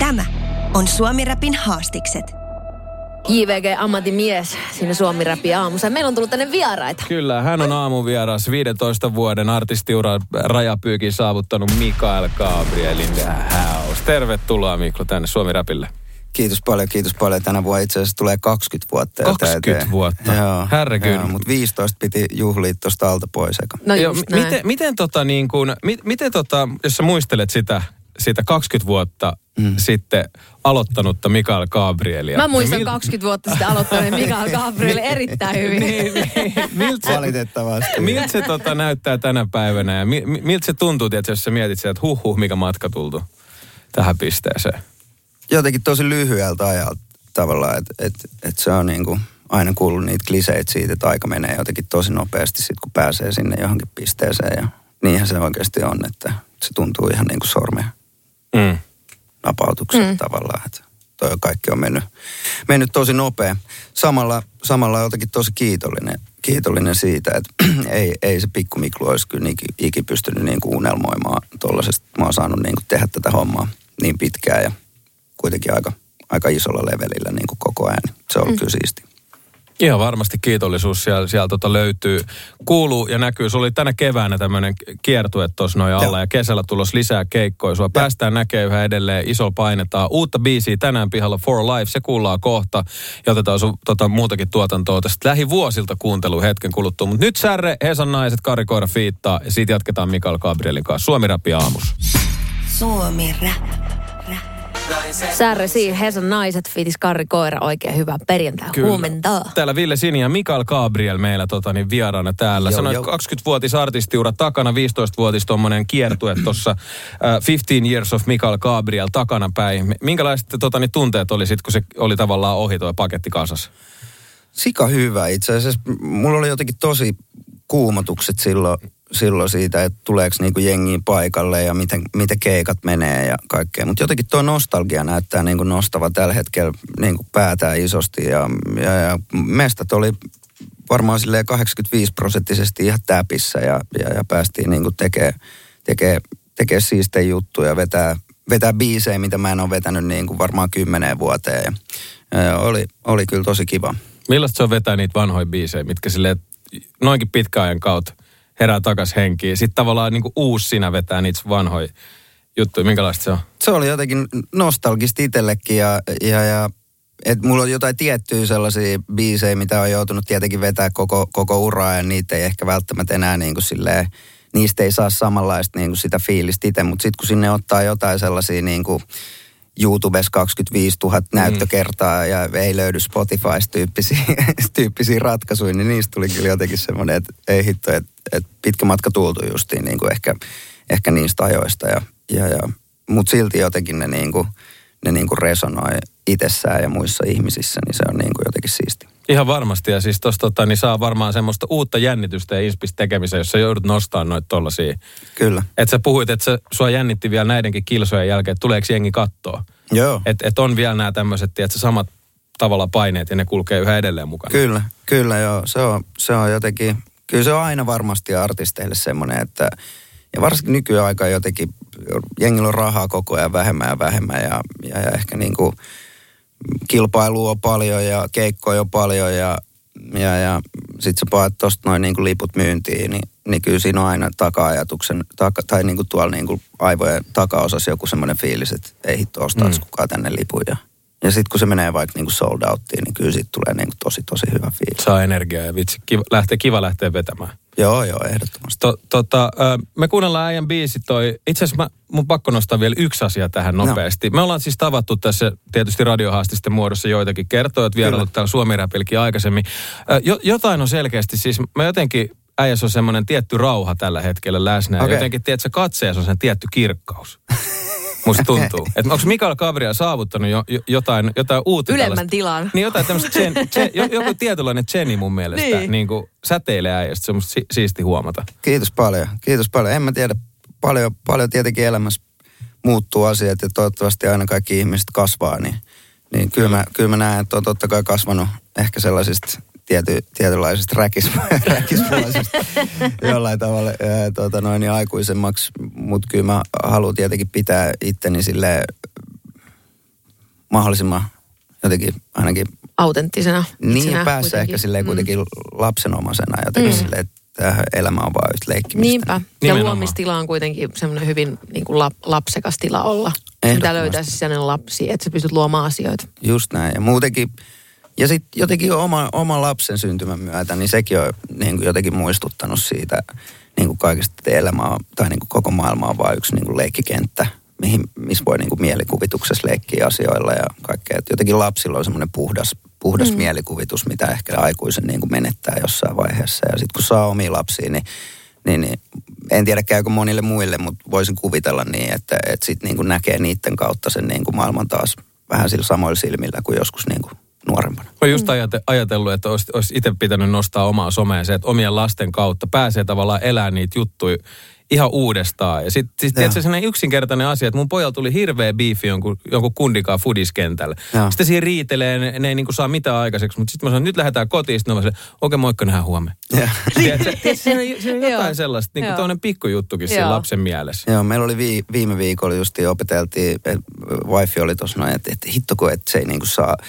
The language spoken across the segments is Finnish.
Tämä on Suomi-räpin haastikset. JVG ammattimies siinä Suomi-räpi aamussa. Meillä on tullut tänne vieraita. Kyllä, hän on aamuvieras 15 vuoden artistiura rajapyykin saavuttanut Mikael Gabriel in the house. Tervetuloa Mikko tänne Suomi-räpille. Kiitos paljon. Tänä vuonna itse asiassa tulee 20 vuotta. 20 vuotta? Joo. Herregud. Mutta 15 piti juhlia tuosta alta pois. No just miten jos sä muistelet sitä 20 vuotta sitten aloittanutta Mikael Gabrielia. Mä muistan 20 vuotta sitten aloittaneen Mikael Gabriel erittäin hyvin. Valitettavasti. Miltä se näyttää tänä päivänä ja miltä se tuntuu, että jos sä mietit sieltä, että mikä matka tultu tähän pisteeseen? Jotenkin tosi lyhyeltä ajalta tavallaan, että se on niinku aina kuullut niitä kliseitä siitä, että aika menee jotenkin tosi nopeasti sit, kun pääsee sinne johonkin pisteeseen. Ja niinhän se oikeasti on, että se tuntuu ihan niin kuin sormen napautukset tavallaan. Että toi kaikki on mennyt tosi nopea. Samalla jotenkin tosi kiitollinen siitä, että ei se pikku Miklu olisi kyllä ikin pystynyt niin kuin unelmoimaan tollasesta. Mä oon saanut niin kuin tehdä tätä hommaa niin pitkään ja kuitenkin aika isolla levelillä niin kuin koko ajan. Se on ollut kyllä siistiä. Ihan varmasti kiitollisuus sieltä löytyy, kuuluu ja näkyy. Sulla oli tänä keväänä tämmöinen kiertue tuossa noin alla ja kesällä tulossa lisää keikkoja. Sua päästään näkee yhä edelleen, isolla painetaan. Uutta biisiä tänään pihalla For Life, se kuullaan kohta. Ja otetaan sun muutakin tuotantoa tästä lähivuosilta kuuntelua hetken kuluttua. Mutta nyt Särre, Hesan naiset, Karri Koira fiittaa ja siitä jatketaan Mikael Gabrielin kanssa. Suomi-räpi aamus. Suomi-rap. Särre siinä, Hesan naiset, fiitis Karri Koira, oikein hyvä perjantai. Huomenta. Täällä Ville Sini ja Mikael Gabriel meillä vieraana täällä. Sanoit 20-vuotis artistiura takana, 15-vuotis tommonen kiertue tuossa 15 Years of Mikael Gabriel takana päin. Minkälaiset tunteet oli sit, kun se oli tavallaan ohi tuo paketti kasassa? Sika hyvä itse asiassa. Mulla oli jotenkin tosi kuumotukset silloin siitä, että tuleeko niinku jengiin paikalle ja miten keikat menee ja kaikkea. Mutta jotenkin tuo nostalgia näyttää niinku nostava tällä hetkellä niinku päätään isosti. Ja mestat oli varmaan silleen 85% ihan täpissä ja päästiin niinku tekee siistejä juttuja, vetää biisejä, mitä mä en ole vetänyt niinku varmaan 10 vuoteen. Ja oli kyllä tosi kiva. Millaista se on vetää niitä vanhoja biisejä, mitkä silleen noinkin pitkän ajan kautta herää takas henkiin. Sitten tavallaan niin kuin uusi sinä vetää niitä vanhoja juttuja. Minkälaista se on? Se oli jotenkin nostalgista itsellekin ja että mulla on jotain tiettyjä sellaisia biisejä, mitä on joutunut tietenkin vetää koko uraa ja niitä ei ehkä välttämättä enää niin kuin silleen, niistä ei saa samanlaista niin kuin sitä fiilistä itse, mutta sitten kun sinne ottaa jotain sellaisia niin kuin YouTubessa 25 000 näyttökertaa ja ei löydy Spotify-tyyppisiä ratkaisuja, niin niistä tuli kyllä jotenkin semmoinen, että ei hitto, että pitkä matka tultu justiin niin kuin ehkä niistä ajoista. Mutta silti jotenkin ne resonoi itsessään ja muissa ihmisissä, niin se on niin kuin jotenkin siisti. Ihan varmasti, ja siis tuosta niin saa varmaan semmoista uutta jännitystä ja inspistä tekemiseen, jos sä joudut nostamaan noita tollaisia. Kyllä. Että sä puhuit, että sua jännitti vielä näidenkin kilsojen jälkeen, että tuleeko jengi kattoo? Joo. Että on vielä nämä tämmöiset, tiedätkö, samat tavalla paineet ja ne kulkee yhä edelleen mukana. Kyllä joo. Se on jotenkin, kyllä se on aina varmasti artisteille semmoinen, että ja varsinkin nykyaikaan jotenkin jengillä on rahaa koko ajan vähemmän ja ehkä niin kuin kilpailua on paljon ja keikkoja on paljon ja sit sä paat tosta noin niin kuin liput myyntiin, niin kyllä siinä on aina taka-ajatuksen, tai niin kuin tuolla niin kuin aivojen takaosassa joku semmoinen fiilis, että ei hitto ostaisi kukaan tänne lipun. Ja sitten kun se menee vaikka niin kuin sold outtiin, niin kyllä siitä tulee niin kuin tosi hyvä fiilis. Saa energiaa ja vitsi, kiva lähteä vetämään. Joo, ehdottomasti. Me kuunnellaan äijän biisi toi. Itse asiassa mun pakko nostaa vielä yksi asia tähän nopeasti. No. Me ollaan siis tavattu tässä tietysti radiohaastisten muodossa joitakin kertoja, että vierailut täällä Suomi-räpilläkin aikaisemmin. Jotain on selkeästi, siis mä jotenkin, äijässä on semmoinen tietty rauha tällä hetkellä läsnä. Okay. Jotenkin, tiedätkö, katseessa on sen tietty kirkkaus. Musta tuntuu. Että onko Mikael Gabriel saavuttanut jotain uutta ylemmän tilan. Niin jotain tämmöistä, joku tietynlainen Jenny mun mielestä. Niin kuin säteilee äijästä, se on musta siisti huomata. Kiitos paljon. En mä tiedä, paljon tietenkin elämässä muuttuu asiat ja toivottavasti aina kaikki ihmiset kasvaa. Niin kyllä mä näen, että on totta kai kasvanut ehkä sellaisista tietynlaisesta räkispuolisesta jollain tavalla aikuisemmaksi, mutta kyllä mä haluan tietenkin pitää itteni silleen mahdollisimman jotenkin ainakin autenttisena. Niin, päässä ehkä silleen kuitenkin lapsenomaisena jotenkin silleen, että elämä on vaan just leikkimistä. Niinpä. Ja luomistila on kuitenkin semmoinen hyvin niin kuin lapsekas tila olla. Mitä löytäisi sellainen lapsi, että sä pystyt luomaan asioita. Just näin. Ja muutenkin, ja sitten jotenkin oma lapsen syntymän myötä, niin sekin on niin kuin jotenkin muistuttanut siitä niin kuin kaikesta, että elämä on, tai niin kuin koko maailma on vaan yksi niin kuin leikkikenttä, missä voi niin kuin mielikuvituksessa leikkiä asioilla ja kaikkea. Että jotenkin lapsilla on semmoinen puhdas mielikuvitus, mitä ehkä aikuisen niin kuin menettää jossain vaiheessa. Ja sitten kun saa omia lapsia, niin en tiedä käykö monille muille, mutta voisin kuvitella niin, että sitten niin kuin näkee niiden kautta sen niin kuin maailman taas vähän sillä samoilla silmillä kuin joskus niin kuin nuorempana. Olen just ajatellut, että olisi itse pitänyt nostaa omaa somea se, että omien lasten kautta pääsee tavallaan elämään niitä juttuja ihan uudestaan. Ja sitten tiedätkö, sellainen yksinkertainen asia, että mun pojalla tuli hirveä biifi jonkun kundikaan fudiskentällä. Sitten siinä riitelee, ne ei niinku saa mitään aikaiseksi, mutta sitten mä sanon, nyt lähdetään kotiin, sitten mä sanon, okei, moikka, nähdään huomenna. Tiedätkö, siinä on jotain sellaista, niin kuin toinen pikkujuttukin siinä lapsen mielessä. Joo, meillä oli viime viikolla justiin opeteltiin, wifi oli tuossa noin, että hitto kun, että se ei niinku saa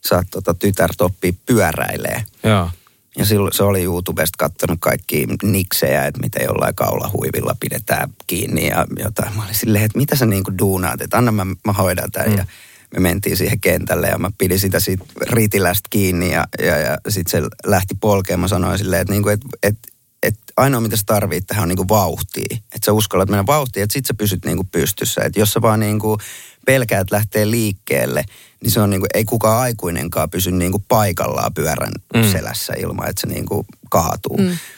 tytärtä oppia pyöräilee. Joo. Ja silloin se oli YouTubesta katsonut kaikkia niksejä, että miten jollain kaulahuivilla pidetään kiinni ja jotain. Mä olin silleen, että mitä sä niinku duunaat, että anna mä hoidan tämän. Ja me mentiin siihen kentälle ja mä pidin sitä siitä ritilästä kiinni ja sitten se lähti polkeen. Mä sanoin silleen, että niinku, ainoa mitä sä tarvitset tähän on niinku vauhtia. Että sä uskallat mennä vauhtiin, että sit sä pysyt niinku pystyssä. Että jos sä vaan niinku pelkäät lähtee liikkeelle, niin se on niinku, ei kukaan aikuinenkaan pysy niinku paikallaan pyörän selässä ilman, että se niinku kaatuu.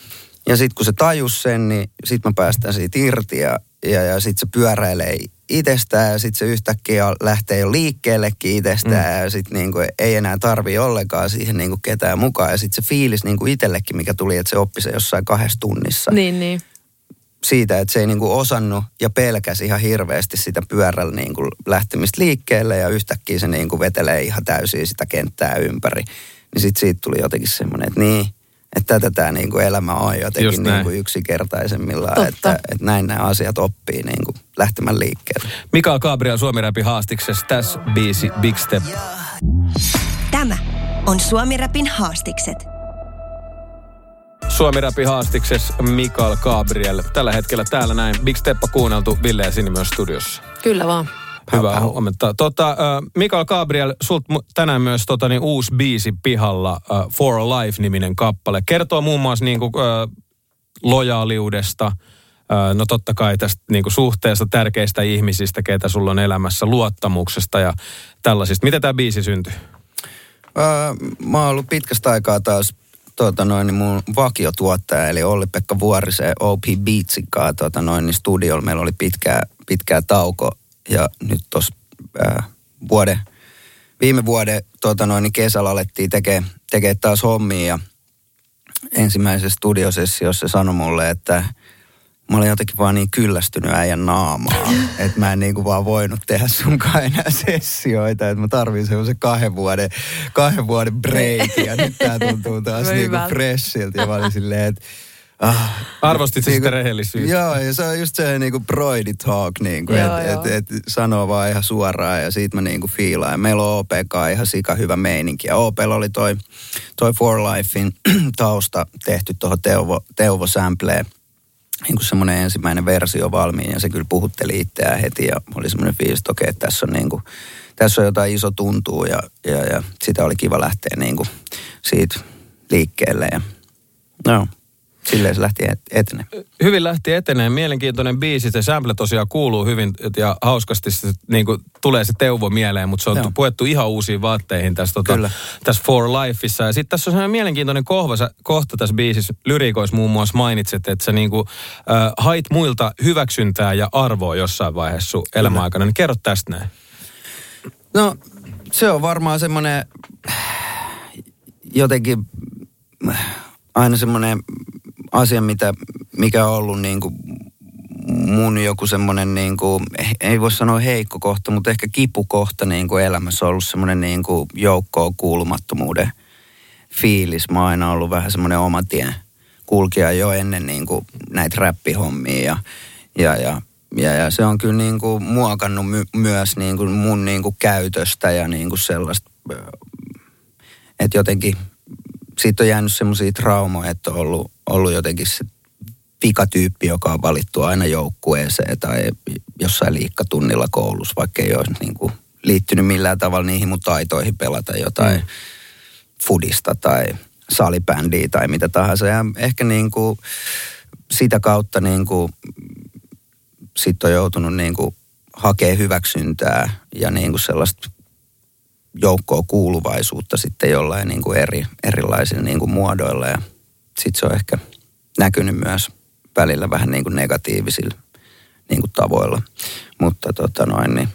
Ja sitten kun se tajus sen, niin sitten mä päästään siitä irti ja sitten se pyöräilee itsestään ja sitten se yhtäkkiä lähtee jo liikkeellekin itsestään ja sitten niinku ei enää tarvitse ollenkaan siihen niinku ketään mukaan. Ja sitten se fiilis niinku itsellekin, mikä tuli, että se oppi se jossain 2 tunnissa. Niin. Siitä, että se ei niinku osannut ja pelkäsi ihan hirveästi sitä pyörällä niinku lähtemistä liikkeelle ja yhtäkkiä se niinku vetelee ihan täysin sitä kenttää ympäri. Niin sitten siitä tuli jotenkin semmoinen, että niin, että tätä tämä niinku elämä on jotenkin niinku yksinkertaisemmillaan, että näin nämä asiat oppii niinku lähtemään liikkeelle. Mikael Gabriel Suomi-räpin haastiksessa, tässä biisi Big Step. Tämä on Suomi-räpin haastikset. Suomi-räpin haastiksessa Mikael Gabriel. Tällä hetkellä täällä näin. Big Steppa kuunneltu, Ville ja Sini myös studiossa. Kyllä vaan. Hyvää huomenta. Mikael Gabriel, sulta tänään myös uusi biisi pihalla, For a Life-niminen kappale. Kertoo muun muassa lojaaliudesta, no totta kai tästä suhteesta tärkeistä ihmisistä, keitä sulla on elämässä, luottamuksesta ja tällaisista. Miten tämä biisi syntyi? Mä oon ollut pitkästä aikaa taas mun vakiotuottaja, eli Olli-Pekka Vuorisen OP Beatsin kanssa studiolla. Meillä oli pitkää tauko ja nyt tuossa viime vuoden kesällä alettiin tekee taas hommia ja ensimmäisessä studiosessiossa se sanoi mulle, että mä olin jotenkin vaan niin kyllästynyt äijän naamaa, että mä en niinku vaan voinut tehdä sunkaan enää sessioita, että mä tarvin semmoisen 2 vuoden break ja nyt tää tuntuu taas niinku freshiltä ja mä olin silleen, että arvostit sitä rehellisyyttä. Joo, ja se on just se niinku broidi talk, niinku, että sanoo vaan ihan suoraan ja siitä mä niinku fiilaan. Ja meillä on OP:kaan ihan sika hyvä meininki. Ja OP:lla oli toi For Lifein tausta tehty tuohon Teuvo-sampleen. Niin kuin semmoinen ensimmäinen versio valmiin ja se kyllä puhutteli itseään heti ja oli semmoinen fiilis, että okei, tässä on jotain iso tuntuu ja sitä oli kiva lähteä niinku siitä liikkeelle ja no. Silleen se lähti eteneen. Hyvin lähti eteneen. Mielenkiintoinen biisi. Se sample tosiaan kuuluu hyvin ja hauskasti se, niin kuin, tulee se Teuvo mieleen, mutta se on puettu ihan uusiin vaatteihin tässä For Lifeissa. Ja sitten tässä on sellainen mielenkiintoinen kohta tässä biisissä. Lyriikoissa muun muassa mainitset, että sä niin kuin, hait muilta hyväksyntää ja arvoa jossain vaiheessa sun elämäaikana. Niin kerro tästä näin. No, se on varmaan semmoinen jotenkin aina semmoinen asia, mikä on ollut niinku mun joku semmoinen niinku, ei voi sanoa heikko kohta, mutta ehkä kipukohta niinku elämässä on ollut semmoinen niinku joukkoon kuulumattomuuden fiilis. Mä oon aina ollut vähän semmoinen oman tien kulkija jo ennen niinku näitä räppihommia ja Ja se on kyllä niin kuin muokannut myös niin kuin mun niin kuin käytöstä ja niin kuin sellaista, että jotenkin siitä on jäänyt semmoisia traumoja, että on ollut jotenkin se pikatyyppi, joka on valittu aina joukkueeseen tai jossain liikkatunnilla koulussa, vaikka ei olisi niin kuin liittynyt millään tavalla niihin mun taitoihin pelata jotain fudista tai salibändiä tai mitä tahansa. Ja ehkä niin kuin sitä kautta niin kuin sit on joutunut niin kuin hakemaan hyväksyntää ja niin kuin sellaista joukkoa kuuluvaisuutta sitten jollain niin kuin erilaisilla niin kuin muodoilla. Ja sitten se on ehkä näkynyt myös välillä vähän niin kuin negatiivisilla niin kuin tavoilla. Mutta niin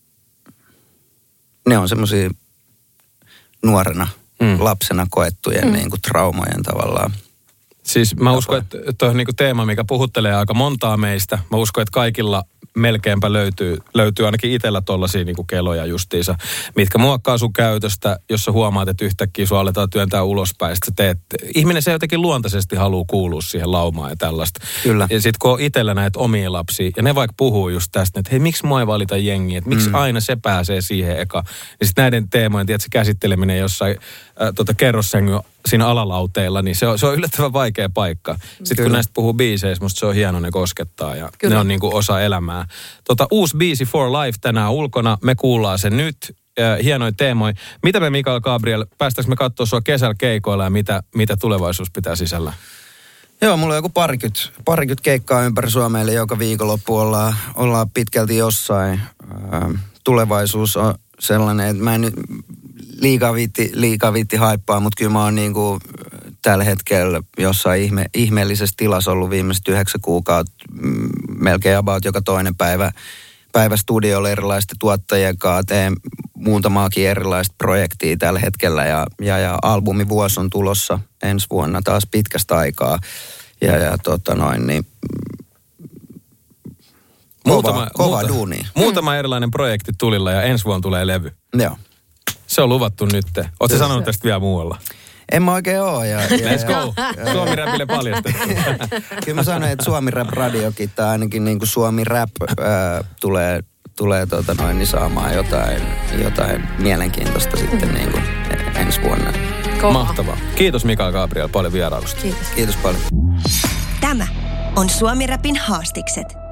ne on semmoisia nuorena, lapsena koettujen niin kuin traumojen tavallaan. Siis mä uskon, että tuo on niinku teema, mikä puhuttelee aika montaa meistä. Mä uskon, että kaikilla melkeinpä löytyy ainakin itsellä tollaisia niinku keloja justiinsa, mitkä muokkaa sun käytöstä, jos sä huomaat, että yhtäkkiä sua aletaan työntää ulospäin. Ihminen se jotenkin luontaisesti haluaa kuulua siihen laumaan ja tällaista. Kyllä. Ja sit kun on itsellä näitä omia lapsia, ja ne vaikka puhuu just tästä, että hei, miksi mua ei valita jengiä, että miksi aina se pääsee siihen eka. Ja sit näiden teemojen, tiedätkö, käsitteleminen jossain kerrossängyn siinä alalauteilla, niin se on yllättävän vaikea paikka. Sitten kun näistä puhuu biiseissä, musta se on hieno, ne koskettaa ja ne on niinku osa elämää. Uusi biisi For Life tänään ulkona, me kuullaan se nyt. Hienoin teemoin. Mitä me, Mikael Gabriel, päästäis me katsoa sua kesällä keikoilla ja mitä tulevaisuus pitää sisällä? Joo, mulla on joku parikymmentä keikkaa ympäri Suomea, eli joka viikonloppu ollaan pitkälti jossain. Tulevaisuus on sellainen, että mä en nyt liikaa viitti haippaa, mutta kyllä mä oon niin kuin tällä hetkellä jossain ihmeellisessä tilassa ollut viimeiset 9 kuukautta, melkein about joka toinen päivä studiolla erilaisten tuottajien kanssa, teen muutamaakin erilaista projektia tällä hetkellä ja albumivuosi on tulossa ensi vuonna taas pitkästä aikaa niin kova duuni. Muutama erilainen projekti tulilla ja ensi vuonna tulee levy. Joo. Se on luvattu nyt. Ootko sanonut tästä vielä muualla? En mä oikein oo. Let's go. Suomi Rapille paljastettu. Kyllä mä sanoin, että Suomi Rap radiokin tai ainakin niin kuin Suomi Rap tulee niin saamaan jotain mielenkiintoista sitten niin kuin ensi vuonna. Mahtavaa. Kiitos Mikael Gabriel paljon vierailusta. Kiitos. Kiitos paljon. Tämä on Suomi Rapin haastikset.